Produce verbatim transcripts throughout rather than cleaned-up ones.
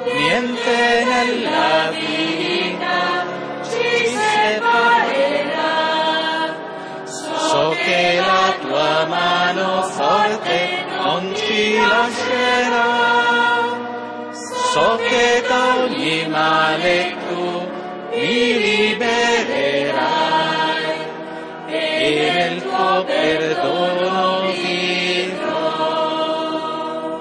niente nella vita ci separerà. So che la tua mano forte non ci lascerà. So che da ogni male tu mi libererai e nel tuo perdono vivrò.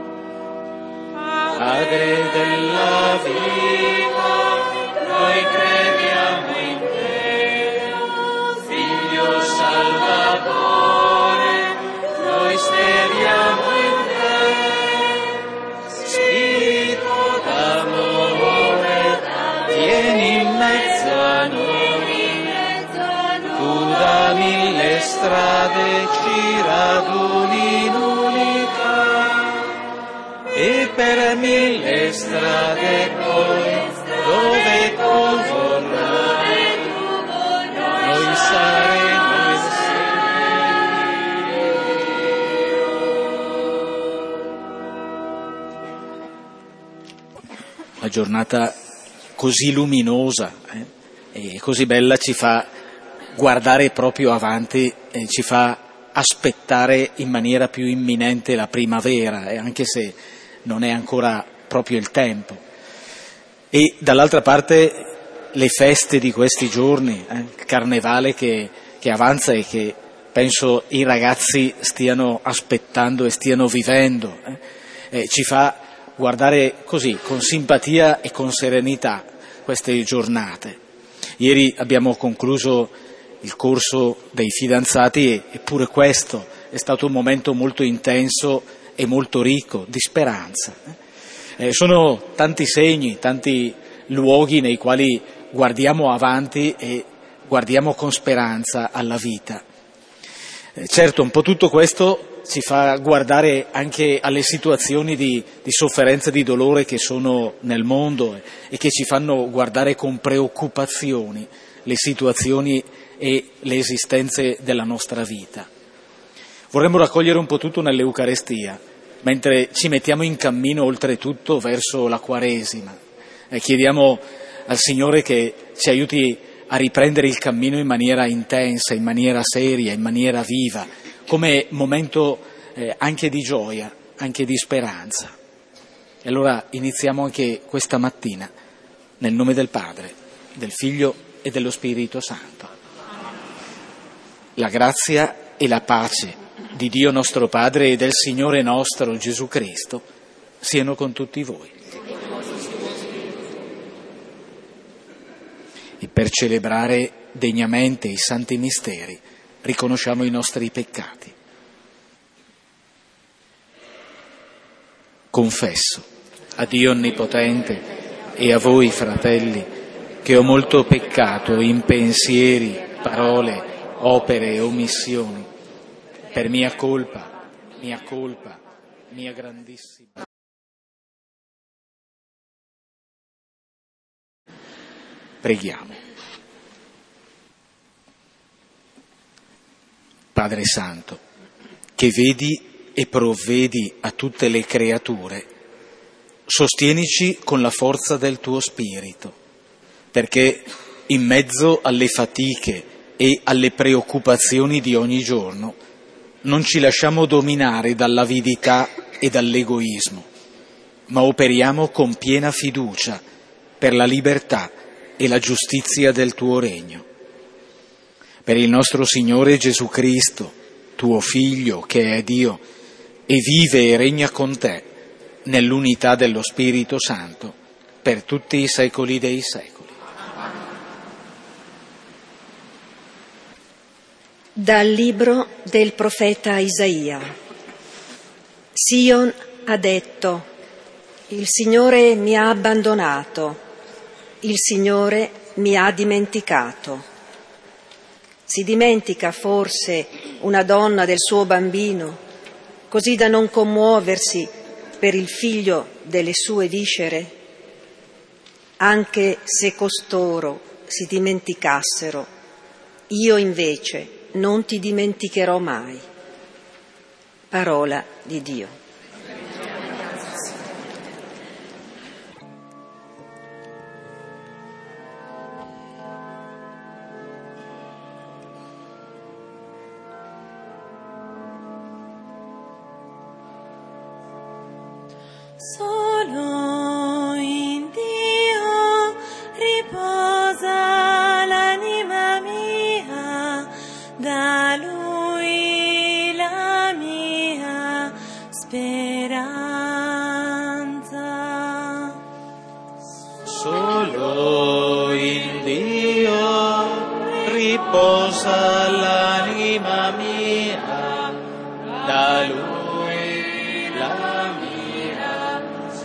Padre della vita, noi crediamo in te, Figlio Salvatore, noi speriamo in te, Spirito d'amore, vieni in mezzo a noi, tu da mille strade ci raduni in unità, e per mille strade poi, dove tu vorrai, noi saremo insieme. Una giornata così luminosa eh, e così bella ci fa guardare proprio avanti e ci fa aspettare in maniera più imminente la primavera, eh, anche se non è ancora proprio il tempo. E dall'altra parte le feste di questi giorni, eh, il carnevale che, che avanza e che penso i ragazzi stiano aspettando e stiano vivendo, eh, eh, ci fa guardare così, con simpatia e con serenità, queste giornate. Ieri abbiamo concluso il corso dei fidanzati e eppure questo è stato un momento molto intenso e molto ricco di speranza. Eh, sono tanti segni, tanti luoghi nei quali guardiamo avanti e guardiamo con speranza alla vita. Eh, certo, un po' tutto questo ci fa guardare anche alle situazioni di, di sofferenza e di dolore che sono nel mondo e che ci fanno guardare con preoccupazioni le situazioni e le esistenze della nostra vita. Vorremmo raccogliere un po' tutto nell'Eucarestia, mentre ci mettiamo in cammino oltretutto verso la Quaresima. E chiediamo al Signore che ci aiuti a riprendere il cammino in maniera intensa, in maniera seria, in maniera viva, come momento eh, anche di gioia, anche di speranza. E allora iniziamo anche questa mattina, nel nome del Padre, del Figlio e dello Spirito Santo. La grazia e la pace di Dio nostro Padre e del Signore nostro Gesù Cristo siano con tutti voi. E per celebrare degnamente i santi misteri riconosciamo i nostri peccati. Confesso a Dio Onnipotente e a voi, fratelli, che ho molto peccato in pensieri, parole, opere e omissioni, per mia colpa, mia colpa, mia grandissima. Preghiamo. Padre Santo, che vedi e provvedi a tutte le creature, sostienici con la forza del tuo Spirito, perché in mezzo alle fatiche e alle preoccupazioni di ogni giorno non ci lasciamo dominare dall'avidità e dall'egoismo, ma operiamo con piena fiducia per la libertà e la giustizia del tuo regno. Per il nostro Signore Gesù Cristo, tuo Figlio, che è Dio, e vive e regna con te nell'unità dello Spirito Santo, per tutti i secoli dei secoli. Dal libro del profeta Isaia. Sion ha detto: il Signore mi ha abbandonato, il Signore mi ha dimenticato. Si dimentica forse una donna del suo bambino, così da non commuoversi per il figlio delle sue viscere? Anche se costoro si dimenticassero, io invece non ti dimenticherò mai. Parola di Dio. riposa l'anima mia, da Lui la mia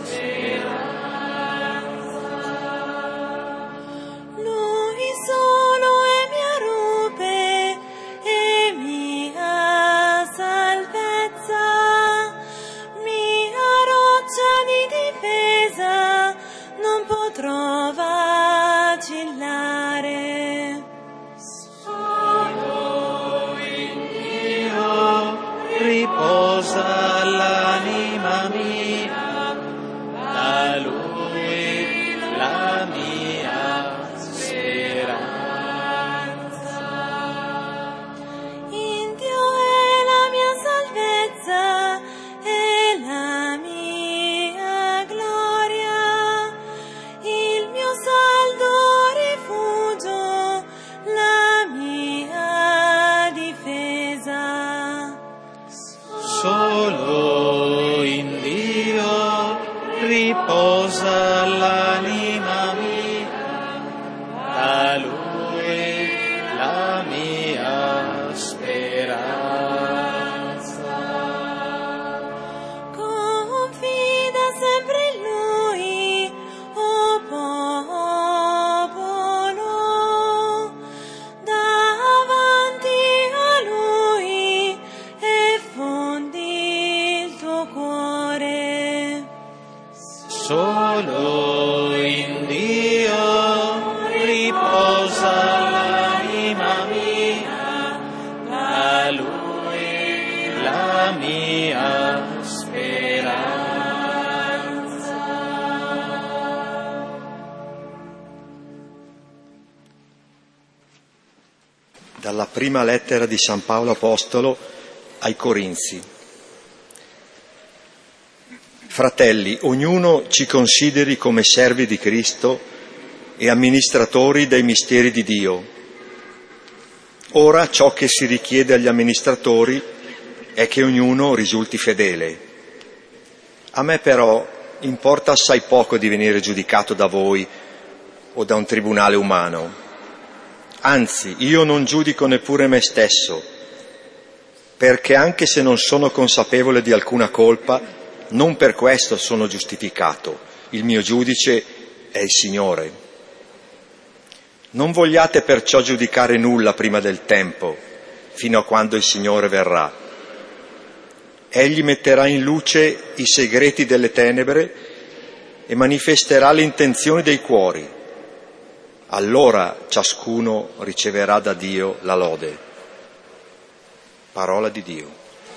speranza. Lui solo è mia rupe e mia salvezza, mia roccia di difesa, non potrò vacillare. Riposa l'anima mia, da Lui la mia speranza. In Dio è la mia salvezza e la mia gloria, il mio saldo rifugio, la mia difesa. Solo in Dio riposa l'anima mia, da Lui la mia speranza. Confida sempre in Lui, o popolo, davanti a Lui e fondi il tuo cuore. Solo in Dio riposa l'anima mia, da Lui la mia speranza. Dalla prima lettera di San Paolo Apostolo ai Corinzi. Fratelli, ognuno ci consideri come servi di Cristo e amministratori dei misteri di Dio. Ora ciò che si richiede agli amministratori è che ognuno risulti fedele. A me però importa assai poco di venire giudicato da voi o da un tribunale umano. Anzi, io non giudico neppure me stesso, perché anche se non sono consapevole di alcuna colpa, non per questo sono giustificato. Il mio giudice è il Signore. Non vogliate perciò giudicare nulla prima del tempo, fino a quando il Signore verrà. Egli metterà in luce i segreti delle tenebre e manifesterà le intenzioni dei cuori. Allora ciascuno riceverà da Dio la lode. Parola di Dio.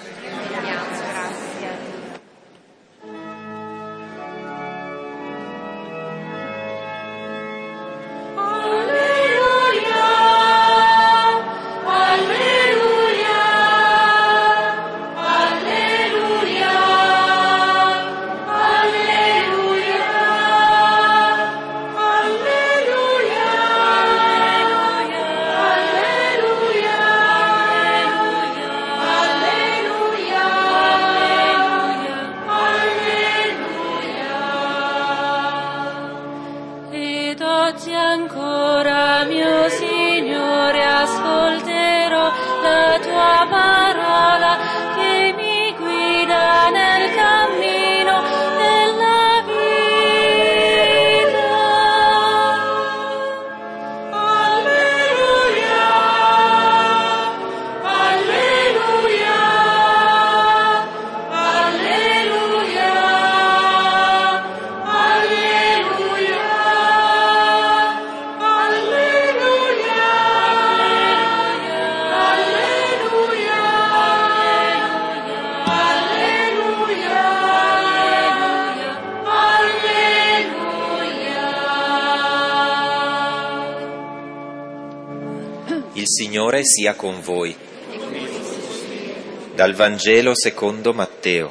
Il Signore sia con voi. Dal Vangelo secondo Matteo.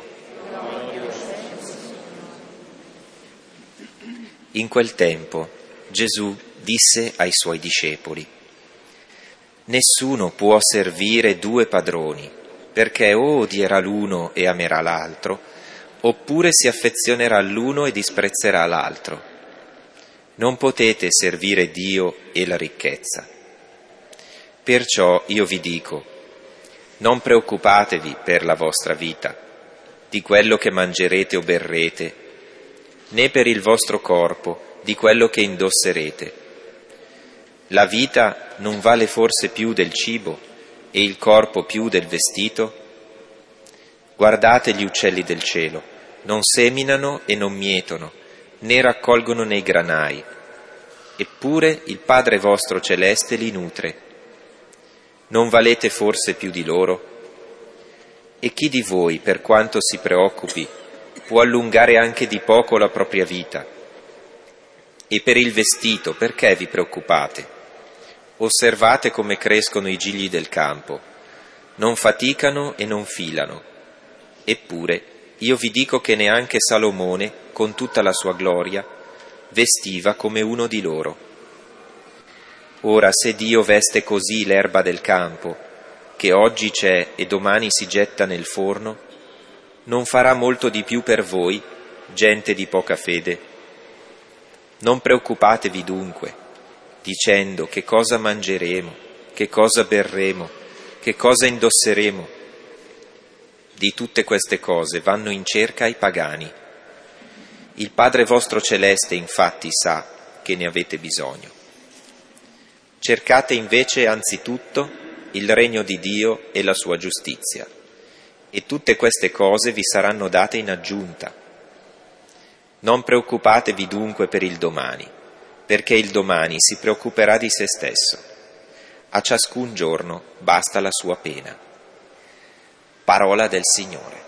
In quel tempo Gesù disse ai suoi discepoli: Nessuno può servire due padroni, perché o odierà l'uno e amerà l'altro, oppure si affezionerà all'uno e disprezzerà l'altro. Non potete servire Dio e la ricchezza. Perciò io vi dico, non preoccupatevi per la vostra vita, di quello che mangerete o berrete, né per il vostro corpo, di quello che indosserete. La vita non vale forse più del cibo e il corpo più del vestito? Guardate gli uccelli del cielo, non seminano e non mietono, né raccolgono nei granai, eppure il Padre vostro celeste li nutre. Non valete forse più di loro? E chi di voi, per quanto si preoccupi, può allungare anche di poco la propria vita? E per il vestito, perché vi preoccupate? Osservate come crescono i gigli del campo, non faticano e non filano. Eppure, io vi dico che neanche Salomone, con tutta la sua gloria, vestiva come uno di loro. Ora, se Dio veste così l'erba del campo, che oggi c'è e domani si getta nel forno, non farà molto di più per voi, gente di poca fede? Non preoccupatevi dunque, dicendo che cosa mangeremo, che cosa berremo, che cosa indosseremo. Di tutte queste cose vanno in cerca i pagani. Il Padre vostro celeste infatti sa che ne avete bisogno. Cercate invece anzitutto il regno di Dio e la sua giustizia, e tutte queste cose vi saranno date in aggiunta. Non preoccupatevi dunque per il domani, perché il domani si preoccuperà di se stesso. A ciascun giorno basta la sua pena. Parola del Signore.